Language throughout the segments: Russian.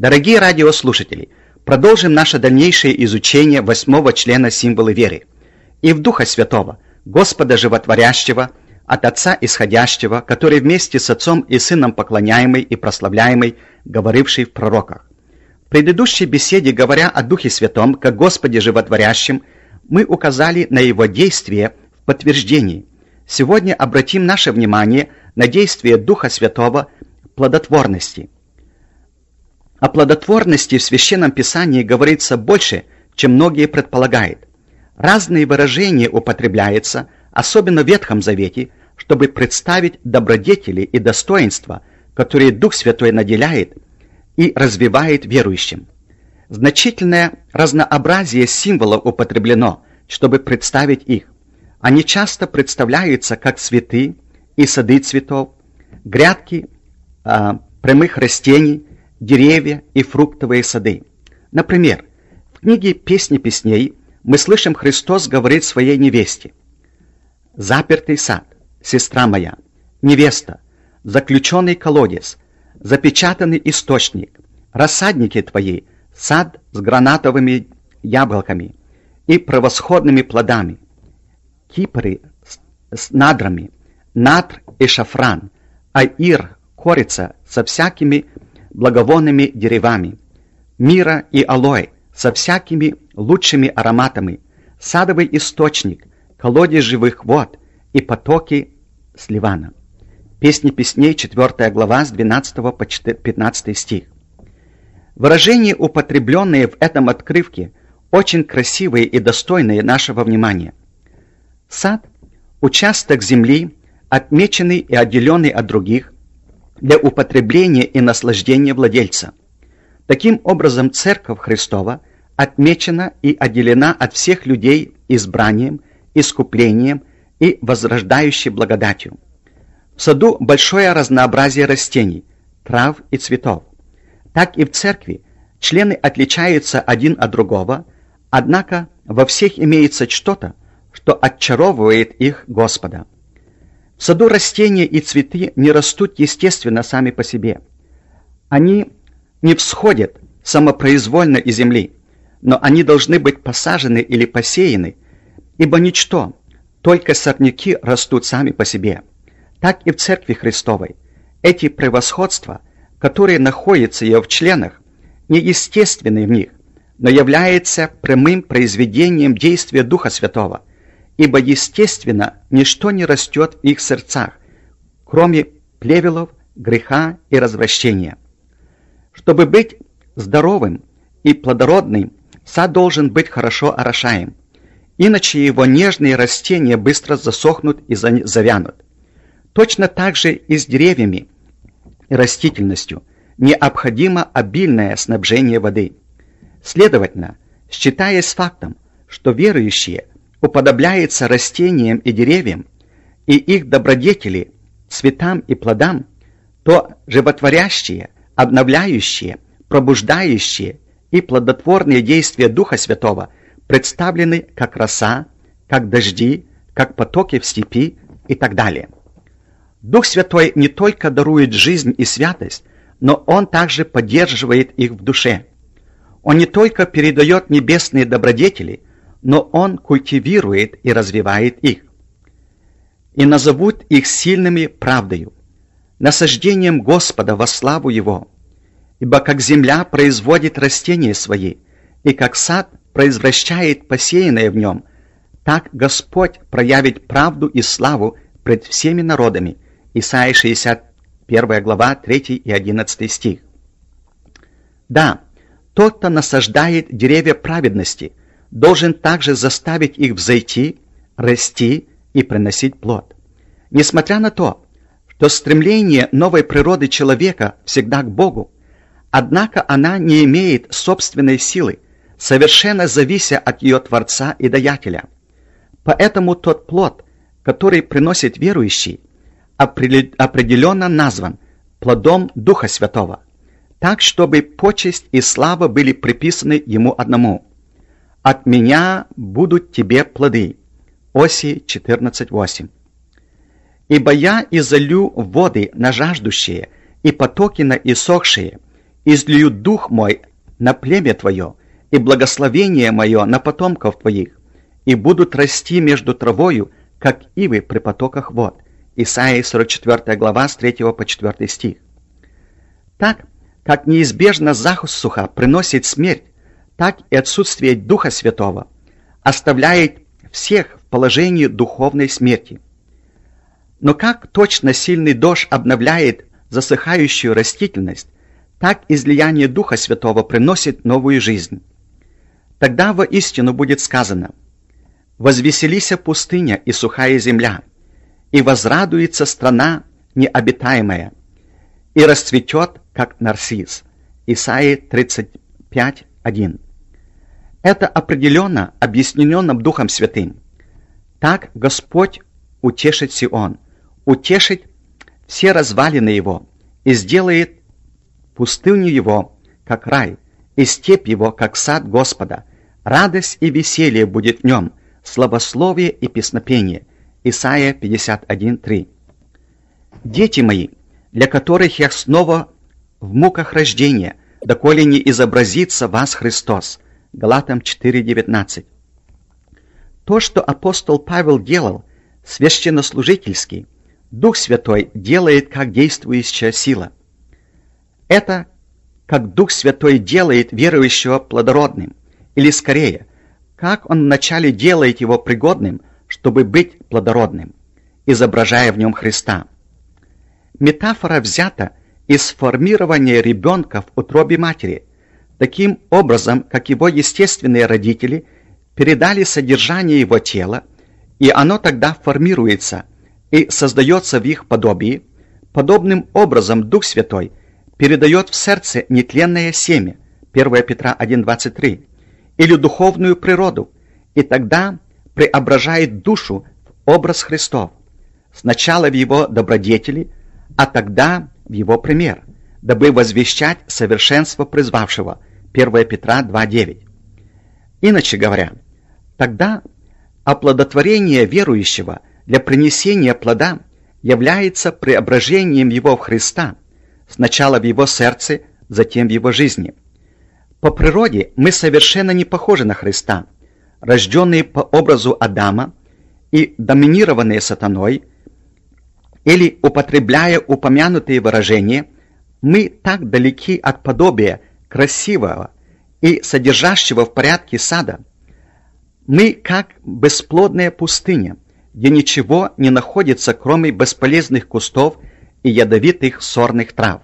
Дорогие радиослушатели, продолжим наше дальнейшее изучение 8 члена символа веры. И в Духа Святого, Господа Животворящего, от Отца Исходящего, который вместе с Отцом и Сыном поклоняемый и прославляемый, говоривший в пророках. В предыдущей беседе, говоря о Духе Святом, как Господе Животворящем, мы указали на Его действие в подтверждении. Сегодня обратим наше внимание на действие Духа Святого в плодотворности. О плодотворности в Священном Писании говорится больше, чем многие предполагают. Разные выражения употребляются, особенно в Ветхом Завете, чтобы представить добродетели и достоинства, которые Дух Святой наделяет и развивает верующим. Значительное разнообразие символов употреблено, чтобы представить их. Они часто представляются как цветы и сады цветов, грядки прямых растений, деревья и фруктовые сады. Например, в книге «Песни песней» мы слышим, Христос говорит своей невесте: «Запертый сад, сестра моя, невеста, заключенный колодец, запечатанный источник, рассадники твои, сад с гранатовыми яблоками и превосходными плодами, кипры с надрами, надр и шафран, аир, корица со всякими благовонными деревами, мира и алоэ со всякими лучшими ароматами, садовый источник, колодец живых вод и потоки с Ливана». Песни песней, 4 глава, с 12 по 15 стих. Выражения, употребленные в этом отрывке, очень красивые и достойные нашего внимания. Сад – участок земли, отмеченный и отделенный от других, для употребления и наслаждения владельца. Таким образом, Церковь Христова отмечена и отделена от всех людей избранием, искуплением и возрождающей благодатью. В саду большое разнообразие растений, трав и цветов. Так и в церкви члены отличаются один от другого, однако во всех имеется что-то, что очаровывает их Господа. В саду растения и цветы не растут естественно сами по себе. Они не всходят самопроизвольно из земли, но они должны быть посажены или посеяны, ибо ничто, только сорняки растут сами по себе. Так и в Церкви Христовой эти превосходства, которые находятся ее в членах, не естественны в них, но являются прямым произведением действия Духа Святого, ибо естественно ничто не растет в их сердцах, кроме плевелов, греха и развращения. Чтобы быть здоровым и плодородным, сад должен быть хорошо орошаем, иначе его нежные растения быстро засохнут и завянут. Точно так же и с деревьями и растительностью необходимо обильное снабжение воды. Следовательно, считаясь фактом, что верующие уподобляются растениям и деревьям, и их добродетели, цветам и плодам, то животворящие, обновляющие, пробуждающие и плодотворные действия Духа Святого представлены как роса, как дожди, как потоки в степи и так далее. Дух Святой не только дарует жизнь и святость, но Он также поддерживает их в душе. Он не только передает небесные добродетели, но Он культивирует и развивает их. И назовут их сильными правдою, насаждением Господа во славу Его. Ибо как земля производит растения свои, и как сад произвращает посеянное в нем, так Господь проявит правду и славу пред всеми народами. Исайя 61 глава, 3 и 11 стих. Да, тот, кто насаждает деревья праведности, должен также заставить их взойти, расти и приносить плод. Несмотря на то, что стремление новой природы человека всегда к Богу, однако она не имеет собственной силы, совершенно завися от ее Творца и Даятеля. Поэтому тот плод, который приносит верующий, определенно назван плодом Духа Святого, так, чтобы почесть и слава были приписаны Ему одному. «От меня будут тебе плоды». Осии 14:8. «Ибо я изолью воды на жаждущие, и потоки на иссохшие, излию дух мой на племя твое, и благословение мое на потомков твоих, и будут расти между травою, как ивы при потоках вод». Исайя 44 глава с 3 по 4 стих. Так, как неизбежно засуха приносит смерть, так и отсутствие Духа Святого оставляет всех в положении духовной смерти. Но как точно сильный дождь обновляет засыхающую растительность, так излияние Духа Святого приносит новую жизнь. Тогда воистину будет сказано: «Возвеселися пустыня и сухая земля, и возрадуется страна необитаемая, и расцветет, как нарцисс». Исайя 35:1. Это определенно объяснено нам Духом Святым. Так Господь утешит Сион, утешит все развалины его, и сделает пустыню его, как рай, и степь его, как сад Господа. Радость и веселье будет в нем, славословие и песнопение. Исайя 51:3. Дети мои, для которых я снова в муках рождения, доколе не изобразится вас Христос. Галатам 4:19. То, что апостол Павел делал священнослужительски, Дух Святой делает как действующая сила. Это как Дух Святой делает верующего плодородным, или скорее, как Он вначале делает его пригодным, чтобы быть плодородным, изображая в нем Христа. Метафора взята из формирования ребенка в утробе матери, таким образом, как его естественные родители передали содержание его тела, и оно тогда формируется и создается в их подобии. Подобным образом Дух Святой передает в сердце нетленное семя, 1 Петра 1:23, или духовную природу, и тогда преображает душу в образ Христов, сначала в его добродетели, а тогда в его пример, дабы возвещать совершенство призвавшего, 1 Петра 2:9. Иначе говоря, тогда оплодотворение верующего для принесения плода является преображением его в Христа, сначала в его сердце, затем в его жизни. По природе мы совершенно не похожи на Христа, рожденные по образу Адама и доминированные сатаной, или, употребляя упомянутые выражения, мы так далеки от подобия красивого и содержащего в порядке сада. Мы как бесплодная пустыня, где ничего не находится, кроме бесполезных кустов и ядовитых сорных трав.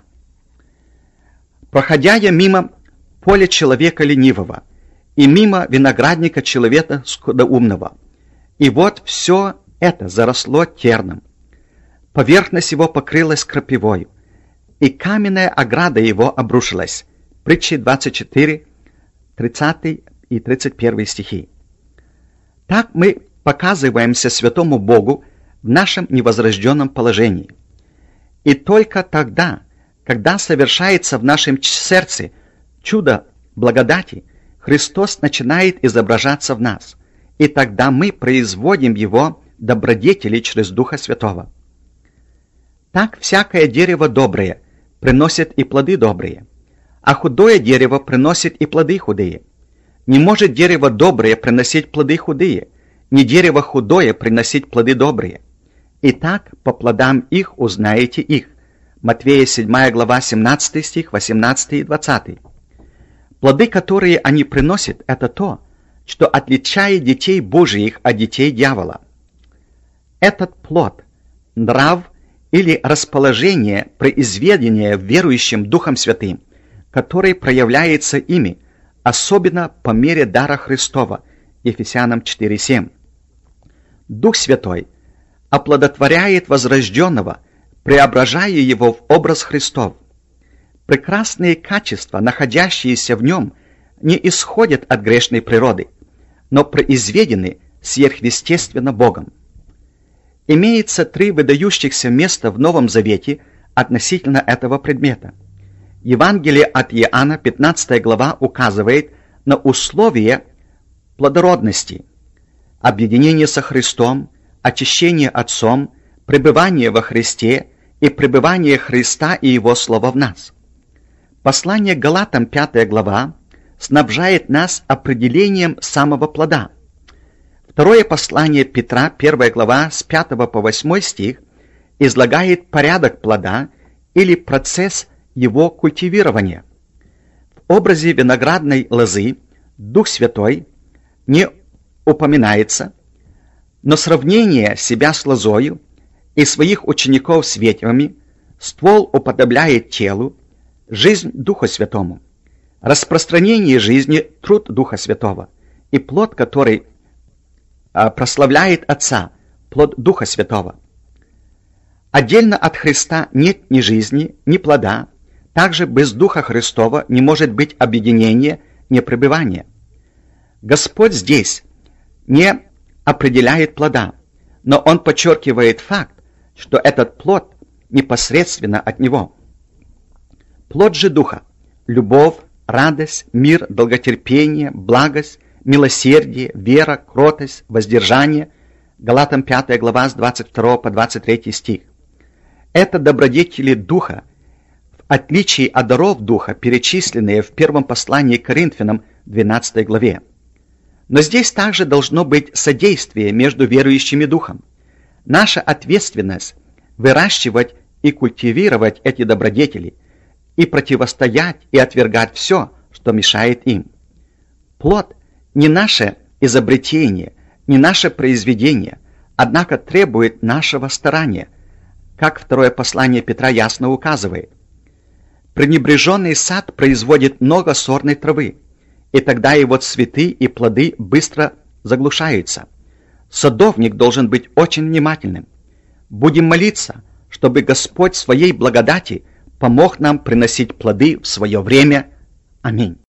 Проходя я мимо поля человека ленивого и мимо виноградника человека скудоумного, и вот все это заросло терном. Поверхность его покрылась крапивою, и каменная ограда его обрушилась. Притчи 24, 30 и 31 стихи. Так мы показываемся святому Богу в нашем невозрожденном положении. И только тогда, когда совершается в нашем сердце чудо благодати, Христос начинает изображаться в нас, и тогда мы производим Его добродетели через Духа Святого. Так всякое дерево доброе приносит и плоды добрые, а худое дерево приносит и плоды худые. Не может дерево доброе приносить плоды худые, ни дерево худое приносить плоды добрые. Итак, по плодам их узнаете их. Матвея 7 глава 17 стих, 18 и 20. Плоды, которые они приносят, это то, что отличает детей Божиих от детей дьявола. Этот плод, нрав или расположение, произведение верующим Духом Святым, который проявляется ими, особенно по мере дара Христова, Ефесянам 4:7. Дух Святой оплодотворяет возрожденного, преображая его в образ Христов. Прекрасные качества, находящиеся в нем, не исходят от грешной природы, но произведены сверхъестественно Богом. Имеется 3 выдающихся места в Новом Завете относительно этого предмета. Евангелие от Иоанна, 15 глава, указывает на условия плодородности: объединение со Христом, очищение Отцом, пребывание во Христе и пребывание Христа и Его Слова в нас. Послание Галатам 5 глава снабжает нас определением самого плода. Второе послание Петра, 1 глава, с 5 по 8 стих, излагает порядок плода или процесс его культивирования. В образе виноградной лозы Дух Святой не упоминается, но сравнение себя с лозою и своих учеников с ветвями ствол уподобляет телу, жизнь Духа Святому, распространение жизни – труд Духа Святого, и плод, который прославляет Отца, плод Духа Святого. Отдельно от Христа нет ни жизни, ни плода, также без Духа Христова не может быть объединения, ни пребывания. Господь здесь не определяет плода, но Он подчеркивает факт, что этот плод непосредственно от Него. Плод же Духа – любовь, радость, мир, долготерпение, благость, милосердие, вера, кротость, воздержание. Галатам 5 глава с 22 по 23 стих. Это добродетели Духа, в отличие от даров Духа, перечисленные в первом послании к Коринфянам 12 главе. Но здесь также должно быть содействие между верующими Духом. Наша ответственность – выращивать и культивировать эти добродетели и противостоять и отвергать все, что мешает им. Плод – не наше изобретение, не наше произведение, однако требует нашего старания, как второе послание Петра ясно указывает. Пренебреженный сад производит много сорной травы, и тогда его цветы и плоды быстро заглушаются. Садовник должен быть очень внимательным. Будем молиться, чтобы Господь своей благодати помог нам приносить плоды в свое время. Аминь.